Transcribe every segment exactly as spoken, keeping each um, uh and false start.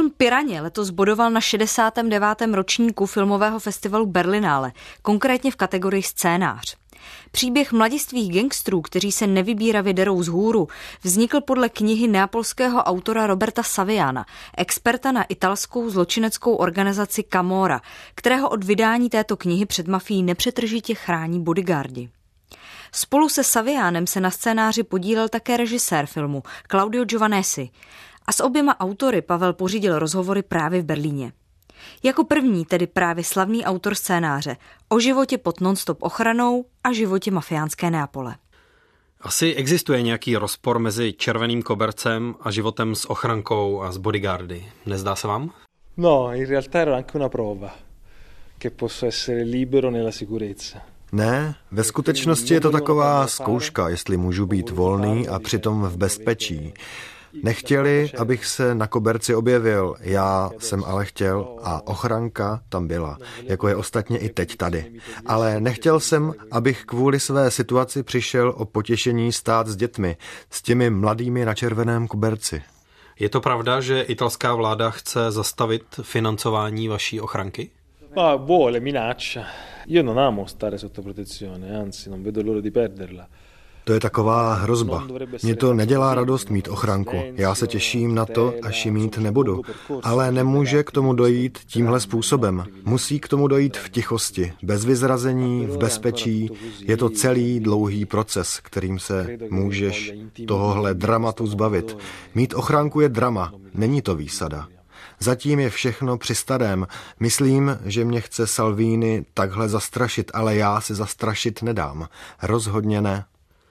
Film Piraně letos bodoval na šedesátém devátém ročníku filmového festivalu Berlinále, konkrétně v kategorii scénář. Příběh mladistvých gangstrů, kteří se nevybíravě derou vzhůru, vznikl podle knihy neapolského autora Roberta Saviana, experta na italskou zločineckou organizaci Camorra, kterého od vydání této knihy před mafií nepřetržitě chrání bodyguardi. Spolu se Savianem se na scénáři podílel také režisér filmu Claudio Giovanesi a s oběma autory Pavel pořídil rozhovory právě v Berlíně. Jako první tedy právě slavný autor scénáře o životě pod non-stop ochranou a životě mafiánské Neapole. Asi existuje nějaký rozpor mezi Červeným kobercem a životem s ochrankou a s bodyguardy. Nezdá se vám? No, in realtà era anche una prova che posso essere libero nella sicurezza. Ne, ve skutečnosti je to taková zkouška, jestli můžu být volný a přitom v bezpečí. Nechtěli, abych se na koberci objevil, já jsem ale chtěl a ochranka tam byla, jako je ostatně i teď tady. Ale nechtěl jsem, abych kvůli své situaci přišel o potěšení stát s dětmi, s těmi mladými na červeném koberci. Je to pravda, že italská vláda chce zastavit financování vaší ochranky? Ma vuole, minaccia. Io non amo stare sotto protezione, anzi non vedo l'ora di perderla. To je taková hrozba. Mně to nedělá radost mít ochranku. Já se těším na to, až ji mít nebudu. Ale nemůže k tomu dojít tímhle způsobem. Musí k tomu dojít v tichosti, bez vyzrazení, v bezpečí. Je to celý dlouhý proces, kterým se můžeš tohohle dramatu zbavit. Mít ochranku je drama, není to výsada. Zatím je všechno při starém. Myslím, že mě chce Salvini takhle zastrašit, ale já se zastrašit nedám. Rozhodně ne.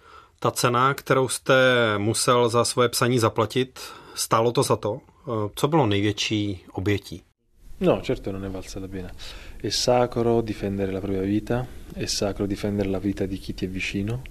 Ta cena, kterou jste musel za svoje psaní zaplatit, stálo to za to? Co bylo největší obětí? No, certo non è valsa la pena. È sacro difendere la propria vita, è sacro difendere la vita di chi ti è vicino.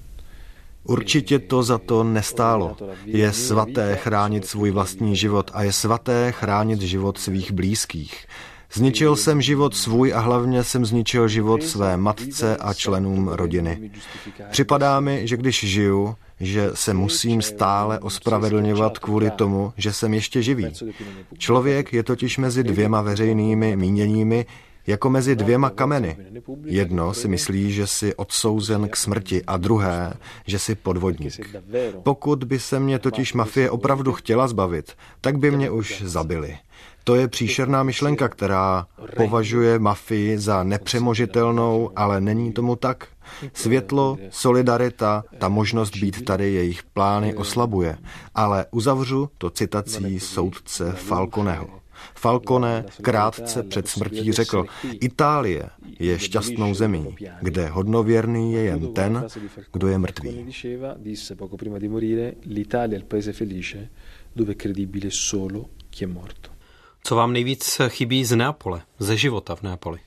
Určitě to za to nestálo. Je svaté chránit svůj vlastní život a je svaté chránit život svých blízkých. Zničil jsem život svůj a hlavně jsem zničil život své matce a členům rodiny. Připadá mi, že když žiju, že se musím stále ospravedlňovat kvůli tomu, že jsem ještě živý. Člověk je totiž mezi dvěma veřejnými míněními, jako mezi dvěma kameny. Jedno si myslí, že jsi odsouzen k smrti a druhé, že jsi podvodník. Pokud by se mě totiž mafie opravdu chtěla zbavit, tak by mě už zabili. To je příšerná myšlenka, která považuje mafii za nepřemožitelnou, ale není tomu tak. Světlo, solidarita, ta možnost být tady jejich plány oslabuje. Ale uzavřu to citací soudce Falconeho. Falcone krátce před smrtí řekl, Itálie je šťastnou zemí, kde hodnověrný je jen ten, kdo je mrtvý. Co vám nejvíc chybí z Neapole, ze života v Neapoli?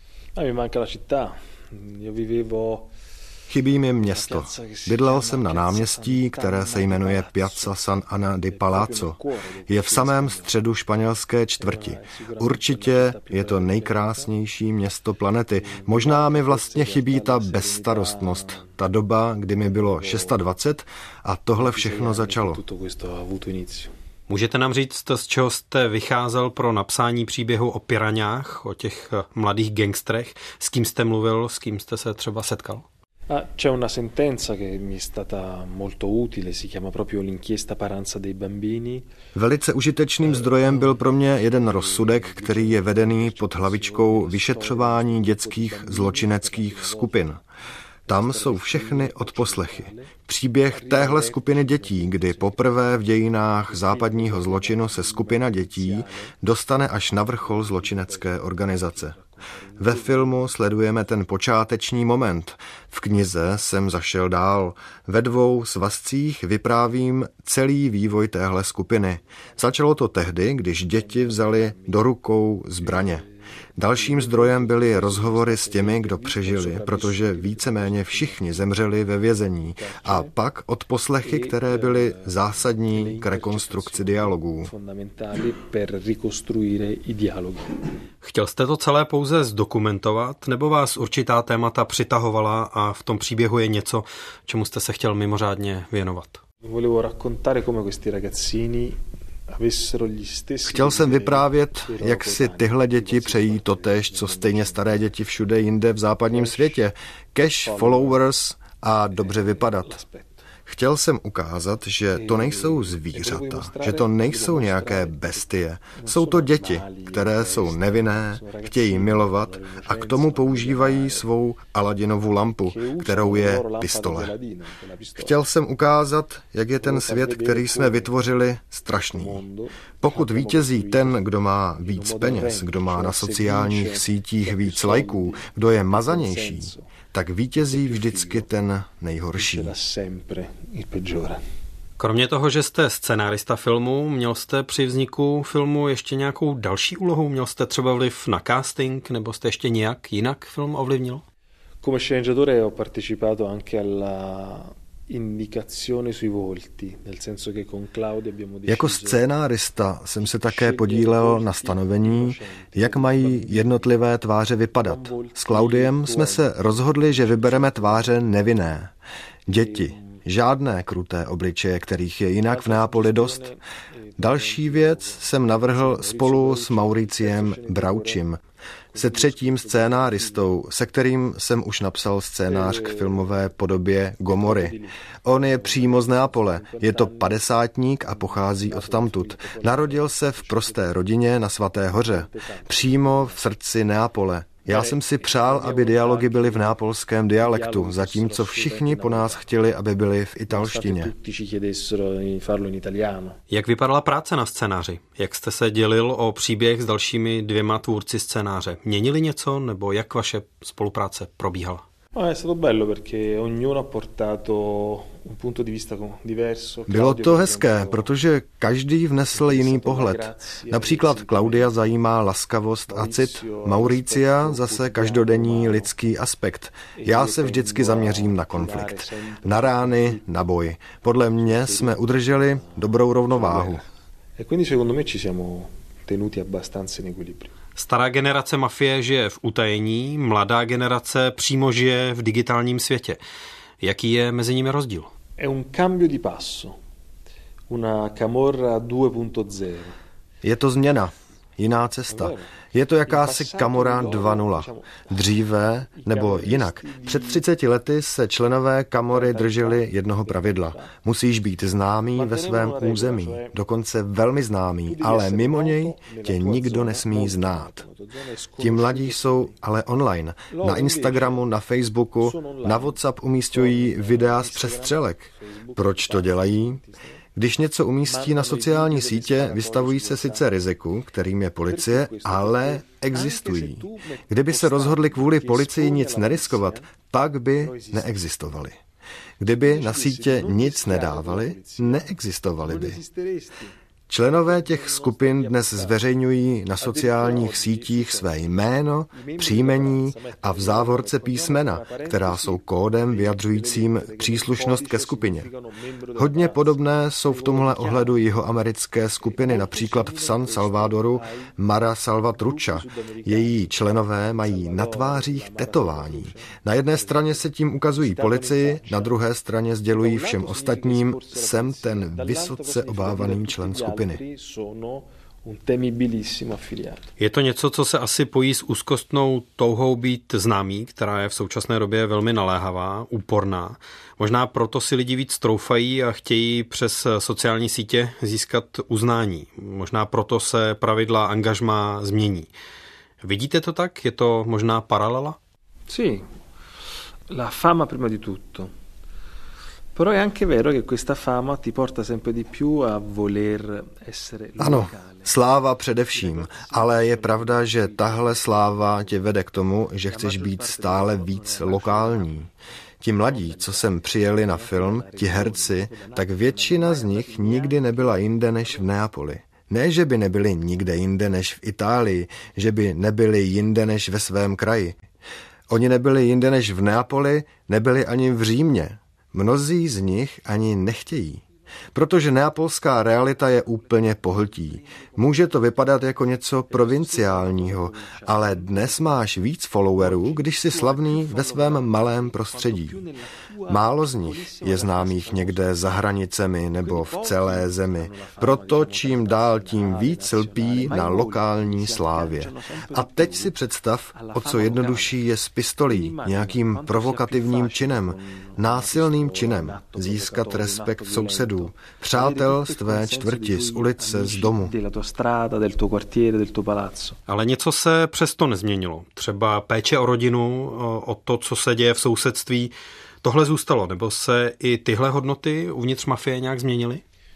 Chybí mi město. Bydlel jsem na náměstí, které se jmenuje Piazza San Anna di Palazzo. Je v samém středu španělské čtvrti. Určitě je to nejkrásnější město planety. Možná mi vlastně chybí ta bezstarostnost. Ta doba, kdy mi bylo dvacet šest a tohle všechno začalo. Můžete nám říct, z čeho jste vycházel pro napsání příběhu o piraňách, o těch mladých gangstrech? S kým jste mluvil, s kým jste se třeba setkal? C'è una sentenza che mi è stata molto utile, si chiama proprio l'inchiesta Paranza dei bambini. Velice užitečným zdrojem byl pro mě jeden rozsudek, který je vedený pod hlavičkou vyšetřování dětských zločineckých skupin. Tam jsou všechny odposlechy. Příběh téhle skupiny dětí, kdy poprvé v dějinách západního zločinu se skupina dětí dostane až na vrchol zločinecké organizace. Ve filmu sledujeme ten počáteční moment. V knize jsem zašel dál. Ve dvou svazcích vyprávím celý vývoj téhle skupiny. Začalo to tehdy, když děti vzali do rukou zbraně. Dalším zdrojem byly rozhovory s těmi, kdo přežili, protože víceméně všichni zemřeli ve vězení. A pak odposlechy, které byly zásadní k rekonstrukci dialogů. Chtěl jste to celé pouze zdokumentovat, nebo vás určitá témata přitahovala a v tom příběhu je něco, čemu jste se chtěl mimořádně věnovat? Volevo raccontare come questi ragazzini Chtěl jsem vyprávět, jak si tyhle děti přejí totéž, co stejně staré děti všude jinde v západním světě. Cash, followers a dobře vypadat. Chtěl jsem ukázat, že to nejsou zvířata, že to nejsou nějaké bestie. Jsou to děti, které jsou nevinné, chtějí milovat a k tomu používají svou Aladinovu lampu, kterou je pistole. Chtěl jsem ukázat, jak je ten svět, který jsme vytvořili, strašný. Pokud vítězí ten, kdo má víc peněz, kdo má na sociálních sítích víc lajků, kdo je mazanější, tak vítězí vždycky ten nejhorší. Kromě toho, že jste scenárista filmu, měl jste při vzniku filmu ještě nějakou další úlohu? Měl jste třeba vliv na casting, nebo jste ještě nějak jinak film ovlivnil? Come sceneggiatore ho partecipato anche alla indicazione sui volti, nel senso che con Claudia abbiamo deciso. Jako scénárista jsem se také podílel na stanovení, jak mají jednotlivé tváře vypadat. S Claudiem jsme se rozhodli, že vybereme tváře nevinné. Děti, žádné kruté obličeje, kterých je jinak v Neapoli dost. Další věc jsem navrhl spolu s Mauriciem Braučim, se třetím scénáristou, se kterým jsem už napsal scénář k filmové podobě Gomory. On je přímo z Neapole, je to padesátník a pochází odtamtud. Narodil se v prosté rodině na Svaté hoře, přímo v srdci Neapole. Já jsem si přál, aby dialogy byly v neapolském dialektu, zatímco všichni po nás chtěli, aby byly v italštině. Jak vypadala práce na scénáři? Jak jste se dělil o příběh s dalšími dvěma tvůrci scénáře? Měnili něco, nebo jak vaše spolupráce probíhala? Bylo to hezké, protože každý vnesl jiný pohled. Například Claudia zajímá laskavost a cit, Mauricia zase každodenní lidský aspekt. Já se vždycky zaměřím na konflikt, na rány, na boj. Podle mě jsme udrželi dobrou rovnováhu. Stará generace mafie žije v utajení, mladá generace přímo žije v digitálním světě. Jaký je mezi nimi rozdíl? È un cambio di passo. Una Camorra dvě tečka nula. Je to změna, jiná cesta. Je to jakási Camorra dva tečka nula. Dříve, nebo jinak, před třiceti lety se členové Camory drželi jednoho pravidla. Musíš být známý ve svém území, dokonce velmi známý, ale mimo něj tě nikdo nesmí znát. Ti mladí jsou ale online. Na Instagramu, na Facebooku, na WhatsApp umísťují videa z přestřelek. Proč to dělají? Když něco umístí na sociální sítě, vystavují se sice riziku, kterým je policie, ale existují. Kdyby se rozhodli kvůli policii nic neriskovat, pak by neexistovali. Kdyby na sítě nic nedávali, neexistovali by. Členové těch skupin dnes zveřejňují na sociálních sítích své jméno, příjmení a v závorce písmena, která jsou kódem vyjadřujícím příslušnost ke skupině. Hodně podobné jsou v tomhle ohledu jihoamerické skupiny, například v San Salvadoru Mara Salvatrucha. Její členové mají na tvářích tetování. Na jedné straně se tím ukazují policii, na druhé straně sdělují všem ostatním, jsem ten vysoce obávaný člen skupiny. Je to něco, co se asi pojí s úzkostnou touhou být známý, která je v současné době velmi naléhavá, úporná. Možná proto si lidi víc troufají a chtějí přes sociální sítě získat uznání. Možná proto se pravidla angažmá změní. Vidíte to tak? Je to možná paralela? Sì, la fama prima di tutto. Però è anche vero che questa fama ti porta sempre di più a voler essere Ano, sláva především, ale je pravda, že tahle sláva tě vede k tomu, že chceš být stále víc lokální. Ti mladí, co sem přijeli na film, ti herci, tak většina z nich nikdy nebyla jinde než v Neapoli. Ne, že by nebyli nikde jinde než v Itálii, že by nebyli jinde než ve svém kraji. Oni nebyli jinde než v Neapoli, nebyli ani v Římě. Mnozí z nich ani nechtějí. protože neapolská realita je úplně pohltí. Může to vypadat jako něco provinciálního, ale dnes máš víc followerů, když jsi slavný ve svém malém prostředí. Málo z nich je známých někde za hranicemi nebo v celé zemi. Proto čím dál tím víc lpí na lokální slávě. A teď si představ, o co jednodušší je s pistolí, nějakým provokativním činem, násilným činem, získat respekt sousedů, přátel z tvé čtvrti, z ulice, z domu. Ale něco se přesto nezměnilo. Třeba péče o rodinu, o to, co se děje v sousedství, tohle zůstalo, nebo se i tyhle hodnoty uvnitř mafie nějak změnily?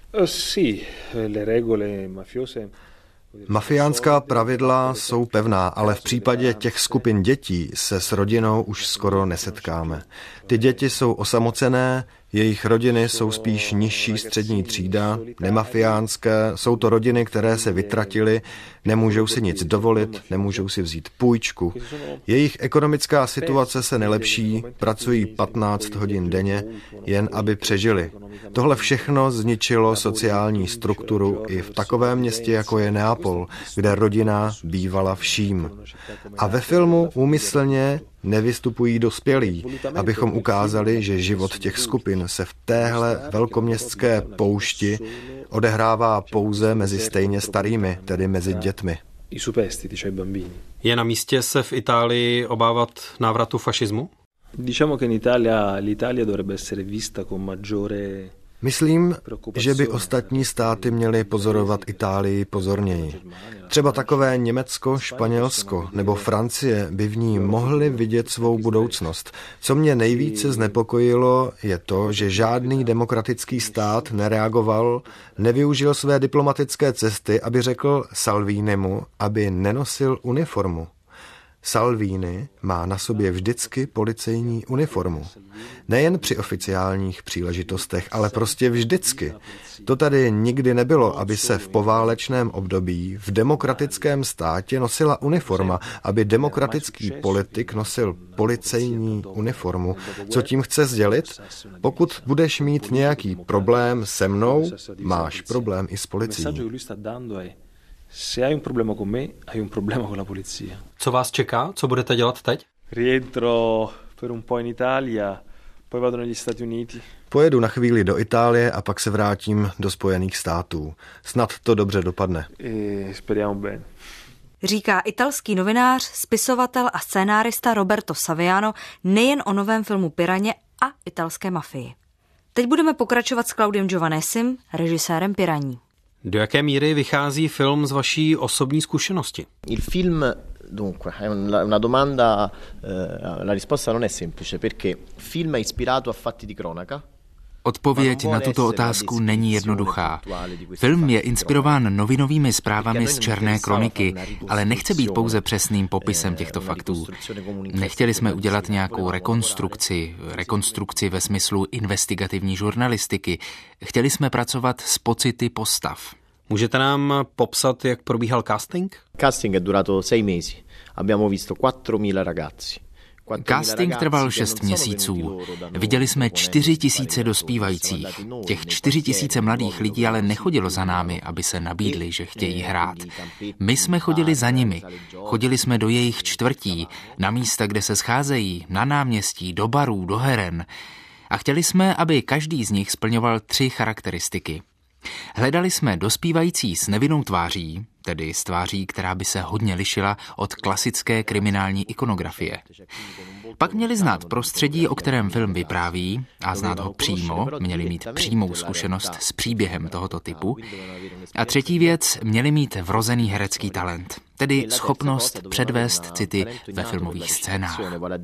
Mafiánská pravidla jsou pevná, ale v případě těch skupin dětí se s rodinou už skoro nesetkáme. Ty děti jsou osamocené, jejich rodiny jsou spíš nižší střední třída, nemafiánské, jsou to rodiny, které se vytratily, nemůžou si nic dovolit, nemůžou si vzít půjčku. Jejich ekonomická situace se nelepší, pracují patnáct hodin denně, jen aby přežili. Tohle všechno zničilo sociální strukturu i v takovém městě, jako je Neapol, kde rodina bývala vším. A ve filmu úmyslně nevystupují dospělí, abychom ukázali, že život těch skupin se v téhle velkoměstské poušti odehrává pouze mezi stejně starými, tedy mezi dětmi. Je na místě se v Itálii obávat návratu fašismu? Diciamo che in Italia l'Italia dovrebbe essere vista con maggiore. Myslím, že by ostatní státy měly pozorovat Itálii pozorněji. Třeba takové Německo, Španělsko nebo Francie by v ní mohly vidět svou budoucnost. Co mě nejvíce znepokojilo, je to, že žádný demokratický stát nereagoval, nevyužil své diplomatické cesty, aby řekl Salvinimu, aby nenosil uniformu. Salvini má na sobě vždycky policejní uniformu. Nejen při oficiálních příležitostech, ale prostě vždycky. To tady nikdy nebylo, aby se v poválečném období v demokratickém státě nosila uniforma, aby demokratický politik nosil policejní uniformu. Co tím chce sdělit? Pokud budeš mít nějaký problém se mnou, máš problém i s policií. Se hai un problema con me, hai un problema con la polizia. Co vás čeká? Co budete dělat teď? Rientro per un po' in Italia, poi vado negli Stati Uniti. Pojedu na chvíli do Itálie a pak se vrátím do Spojených států. Snad to dobře dopadne. E speriamo bene. Říká italský novinář, spisovatel a scénárista Roberto Saviano nejen o novém filmu Piraně a italské mafii. Teď budeme pokračovat s Claudiem Giovanessim, režisérem Piraní. Do jaké míry vychází film z vaší osobní zkušenosti? Il film, dunque, è una domanda, la risposta non è semplice, perché il film è ispirato a fatti di cronaca. Odpověď na tuto otázku není jednoduchá. Film je inspirován novinovými zprávami z černé kroniky, ale nechce být pouze přesným popisem těchto faktů. Nechtěli jsme udělat nějakou rekonstrukci, rekonstrukci ve smyslu investigativní žurnalistiky. Chtěli jsme pracovat s pocity postav. Můžete nám popsat, jak probíhal casting? Casting è durato sei mesi. Abbiamo visto quattromila ragazzi. Casting trval šest měsíců. Viděli jsme čtyři tisíce dospívajících. Těch čtyři tisíce mladých lidí ale nechodilo za námi, aby se nabídli, že chtějí hrát. My jsme chodili za nimi. Chodili jsme do jejich čtvrtí, na místa, kde se scházejí, na náměstí, do barů, do heren. A chtěli jsme, aby každý z nich splňoval tři charakteristiky. Hledali jsme dospívající s nevinnou tváří, tedy s tváří, která by se hodně lišila od klasické kriminální ikonografie. Pak měli znát prostředí, o kterém film vypráví, a znát ho přímo, měli mít přímou zkušenost s příběhem tohoto typu. A třetí věc, měli mít vrozený herecký talent, tedy schopnost předvést city ve filmových scénách.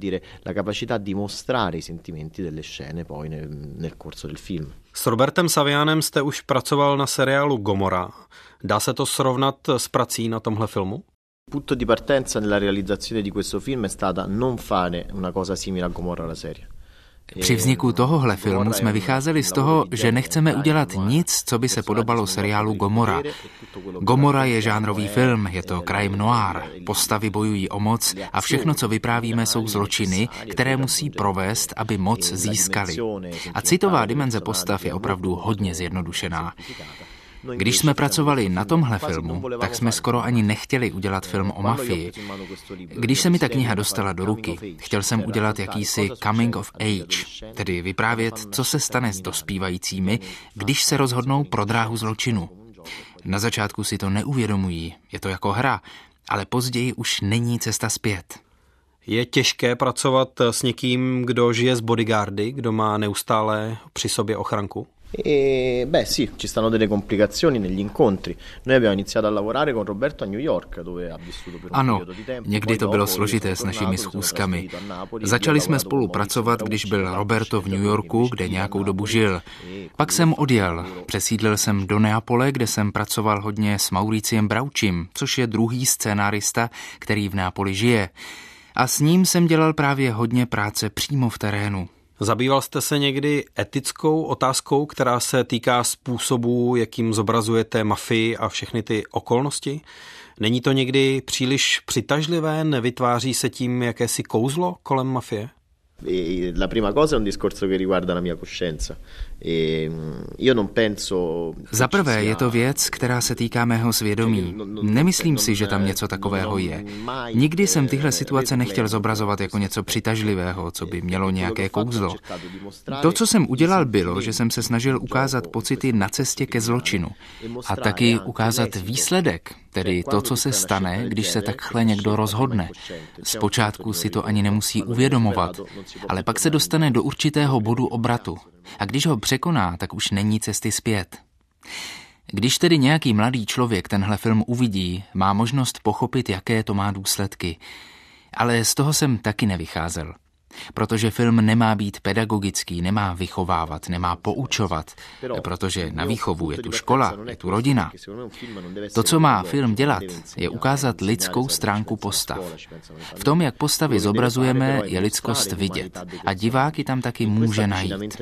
S Robertem Savianem jste už pracoval na seriálu Gomorra. Dá se to srovnat s prací na tomhle filmu? Punto di partenza nella realizzazione di questo film è stata non fare una cosa simile a Gomorra la serie. Při vzniku tohohle filmu jsme vycházeli z toho, že nechceme udělat nic, co by se podobalo seriálu Gomorra. Gomorra je žánrový film, je to crime noir, postavy bojují o moc a všechno, co vyprávíme, jsou zločiny, které musí provést, aby moc získali. A citová dimenze postav je opravdu hodně zjednodušená. Když jsme pracovali na tomhle filmu, tak jsme skoro ani nechtěli udělat film o mafii. Když se mi ta kniha dostala do ruky, chtěl jsem udělat jakýsi coming of age, tedy vyprávět, co se stane s dospívajícími, když se rozhodnou pro dráhu zločinu. Na začátku si to neuvědomují, je to jako hra, ale později už není cesta zpět. Je těžké pracovat s někým, kdo žije z bodyguardy, kdo má neustále při sobě ochranku? E, beh sì, ci stanno delle complicazioni negli incontri. Noi abbiamo iniziato a lavorare con Roberto a New York, dove ha vissuto per un ano, periodo di tempo. Někdy to bylo složité s našimi schůzkami. Začali jsme spolu pracovat, když byl Roberto v New Yorku, kde nějakou dobu žil. Pak jsem odjel. Přesídlil jsem do Neapole, kde jsem pracoval hodně s Mauriciem Brauchim, což je druhý scénárista, který v Neapoli žije. A s ním jsem dělal právě hodně práce přímo v terénu. Zabýval jste se někdy etickou otázkou, která se týká způsobu, jakým zobrazujete mafii a všechny ty okolnosti? Není to někdy příliš přitažlivé? Nevytváří se tím jakési kouzlo kolem mafie? La prima cosa è un discorso che riguarda la mia coscienza. Io non penso. Za prvé je to věc, která se týká mého svědomí. Nemyslím si, že tam něco takového je. Nikdy jsem tyhle situace nechtěl zobrazovat jako něco přitažlivého, co by mělo nějaké kouzlo. To, co jsem udělal, bylo, že jsem se snažil ukázat pocity na cestě ke zločinu. A taky ukázat výsledek, tedy to, co se stane, když se takhle někdo rozhodne. Zpočátku si to ani nemusí uvědomovat, ale pak se dostane do určitého bodu obratu. A když ho překoná, tak už není cesty zpět. Když tedy nějaký mladý člověk tenhle film uvidí, má možnost pochopit, jaké to má důsledky. Ale z toho jsem taky nevycházel. Protože film nemá být pedagogický, nemá vychovávat, nemá poučovat, protože na výchovu je tu škola, je tu rodina. To, co má film dělat, je ukázat lidskou stránku postav. V tom, jak postavy zobrazujeme, je lidskost vidět a divák ji tam taky může najít.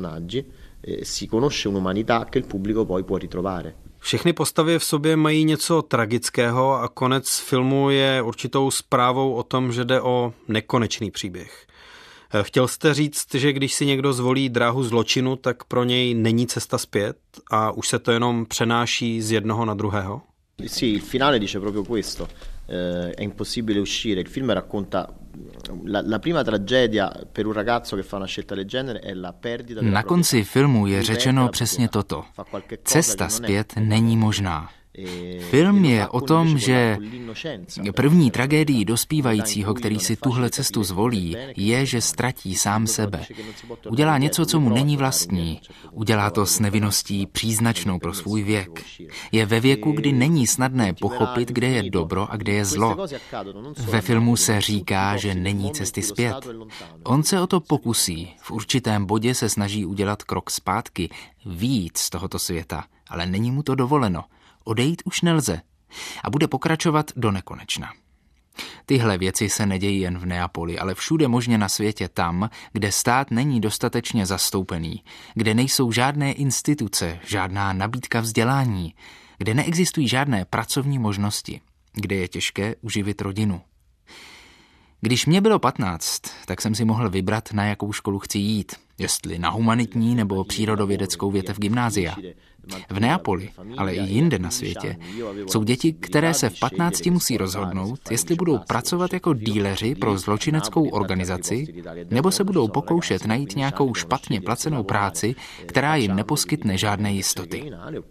Všechny postavy v sobě mají něco tragického a konec filmu je určitou zprávou o tom, že jde o nekonečný příběh. Chtěl jste říct, že když si někdo zvolí dráhu zločinu, tak pro něj není cesta zpět a už se to jenom přenáší z jednoho na druhého? Sì, il finale dice proprio questo. È impossibile uscire. Il film racconta la, la prima tragedia per un ragazzo che fa una scelta del genere è la perdita della. Na konci filmu je řečeno přesně toto. Cesta zpět není možná. Film je o tom, že první tragédií dospívajícího, který si tuhle cestu zvolí, je, že ztratí sám sebe. Udělá něco, co mu není vlastní. Udělá to s nevinností příznačnou pro svůj věk. Je ve věku, kdy není snadné pochopit, kde je dobro a kde je zlo. Ve filmu se říká, že není cesty zpět. On se o to pokusí. V určitém bodě se snaží udělat krok zpátky, vyjít z tohoto světa, ale není mu to dovoleno. Odejít už nelze a bude pokračovat do nekonečna. Tyhle věci se nedějí jen v Neapoli, ale všude možně na světě tam, kde stát není dostatečně zastoupený, kde nejsou žádné instituce, žádná nabídka vzdělání, kde neexistují žádné pracovní možnosti, kde je těžké uživit rodinu. Když mě bylo patnáct, tak jsem si mohl vybrat, na jakou školu chci jít, jestli na humanitní nebo přírodovědeckou větev gymnázia. V Neapoli, ale i jinde na světě, jsou děti, které se v patnácti musí rozhodnout, jestli budou pracovat jako díleři pro zločineckou organizaci, nebo se budou pokoušet najít nějakou špatně placenou práci, která jim neposkytne žádné jistoty.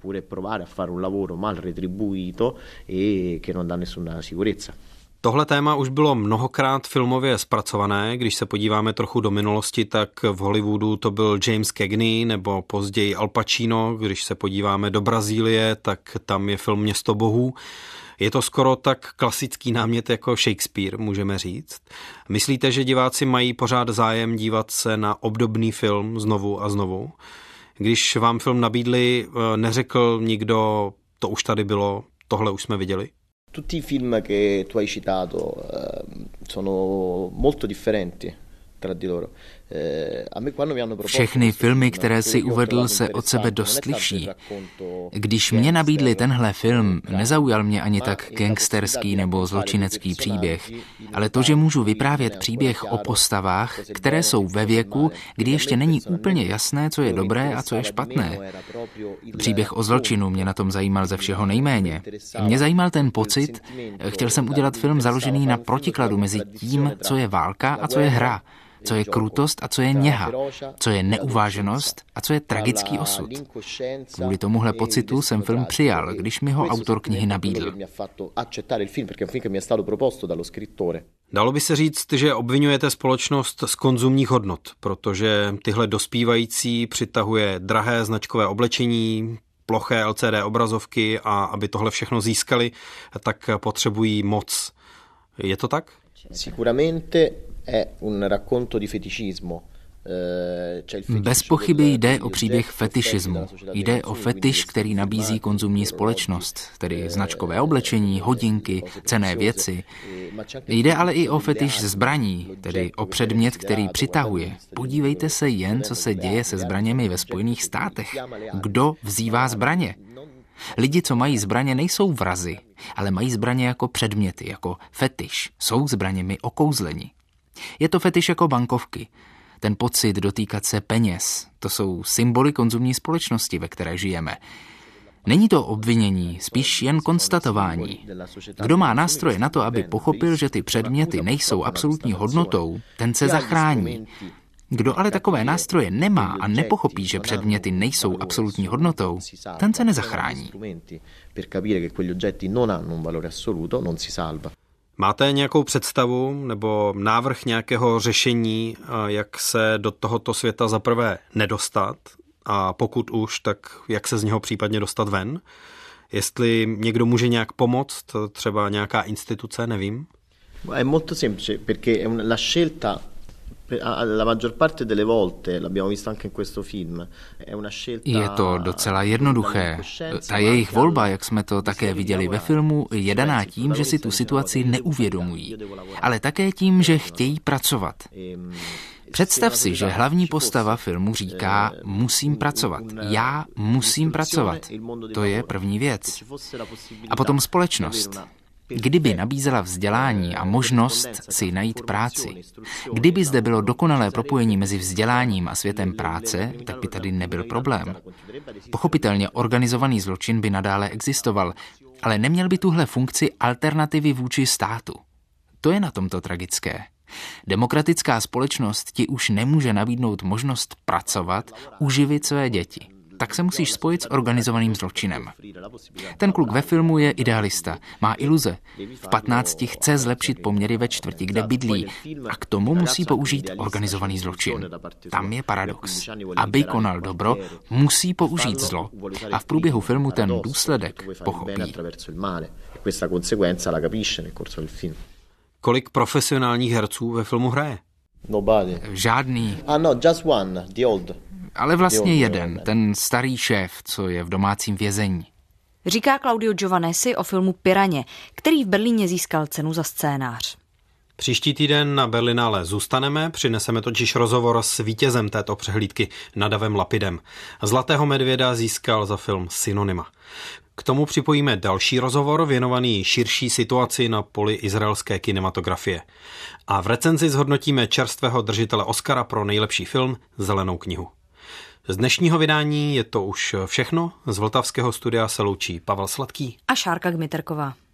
Tohle téma už bylo mnohokrát filmově zpracované. Když se podíváme trochu do minulosti, tak v Hollywoodu to byl James Cagney nebo později Al Pacino. Když se podíváme do Brazílie, tak tam je film Město bohů. Je to skoro tak klasický námět jako Shakespeare, můžeme říct. Myslíte, že diváci mají pořád zájem dívat se na obdobný film znovu a znovu? Když vám film nabídli, neřekl nikdo, to už tady bylo, tohle už jsme viděli? Tutti i film che tu hai citato eh, sono molto differenti tra di loro. Všechny filmy, které si uvedl, se od sebe dost liší. Když mě nabídli tenhle film, nezaujal mě ani tak gangsterský nebo zločinecký příběh, ale to, že můžu vyprávět příběh o postavách, které jsou ve věku, kdy ještě není úplně jasné, co je dobré a co je špatné. Příběh o zločinu mě na tom zajímal ze všeho nejméně. Mě zajímal ten pocit, chtěl jsem udělat film založený na protikladu mezi tím, co je válka a co je hra, co je krutost a co je něha, co je neuváženost a co je tragický osud. Kvůli tomuhle pocitu jsem film přijal, když mi ho autor knihy nabídl. Dalo by se říct, že obvinujete společnost z konzumních hodnot, protože tyhle dospívající přitahuje drahé značkové oblečení, ploché L C D obrazovky a aby tohle všechno získali, tak potřebují moc. Je to tak? Sicuramente è un racconto di feticismo. Bez pochyby jde o příběh fetišismu. Jde o fetiš, který nabízí konzumní společnost, tedy značkové oblečení, hodinky, cenné věci. Jde ale i o fetiš zbraní, tedy o předmět, který přitahuje. Podívejte se jen, co se děje se zbraněmi ve Spojených státech. Kdo vzývá zbraně? Lidi, co mají zbraně, nejsou vrazi, ale mají zbraně jako předměty, jako fetiš. Jsou zbraněmi okouzleni. Je to fetiš jako bankovky. Ten pocit dotýkat se peněz, to jsou symboly konzumní společnosti, ve které žijeme. Není to obvinění, spíš jen konstatování. Kdo má nástroje na to, aby pochopil, že ty předměty nejsou absolutní hodnotou, ten se zachrání. Kdo ale takové nástroje nemá a nepochopí, že předměty nejsou absolutní hodnotou, ten se nezachrání. Máte nějakou představu nebo návrh nějakého řešení, jak se do tohoto světa zaprvé nedostat a pokud už, tak jak se z něho případně dostat ven? Jestli někdo může nějak pomoct, třeba nějaká instituce, nevím? È molto semplice perché la scelta la maggior parte delle volte, l'abbiamo visto anche in questo film, è una scelta. Je to docela jednoduché. Ta jejich volba, jak jsme to také viděli ve filmu, je daná tím, že si tu situaci neuvědomují, ale také tím, že chtějí pracovat. Představ si, že hlavní postava filmu říká, musím pracovat, já musím pracovat. To je první věc. A potom společnost. Kdyby nabízela vzdělání a možnost si najít práci, kdyby zde bylo dokonalé propojení mezi vzděláním a světem práce, tak by tady nebyl problém. Pochopitelně organizovaný zločin by nadále existoval, ale neměl by tuhle funkci alternativy vůči státu. To je na tomto tragické. Demokratická společnost ti už nemůže nabídnout možnost pracovat, uživit své děti. Tak se musíš spojit s organizovaným zločinem. Ten kluk ve filmu je idealista, má iluze. V patnácti chce zlepšit poměry ve čtvrti, kde bydlí a k tomu musí použít organizovaný zločin. Tam je paradox. Aby konal dobro, musí použít zlo a v průběhu filmu ten důsledek pochopí. Kolik profesionálních herců ve filmu hraje? Žádný. Ah no, just one, the old. Ale vlastně jeden, ten starý šéf, co je v domácím vězení. Říká Claudio Giovanesi o filmu Piraně, který v Berlíně získal cenu za scénář. Příští týden na Berlinále zůstaneme, přineseme totiž rozhovor s vítězem této přehlídky Nadavem Lapidem. Zlatého medvěda získal za film Synonyma. K tomu připojíme další rozhovor věnovaný širší situaci na poli izraelské kinematografie. A v recenzi zhodnotíme čerstvého držitele Oscara pro nejlepší film Zelenou knihu. Z dnešního vydání je to už všechno. Z vltavského studia se loučí Pavel Sladký a Šárka Gmiterková.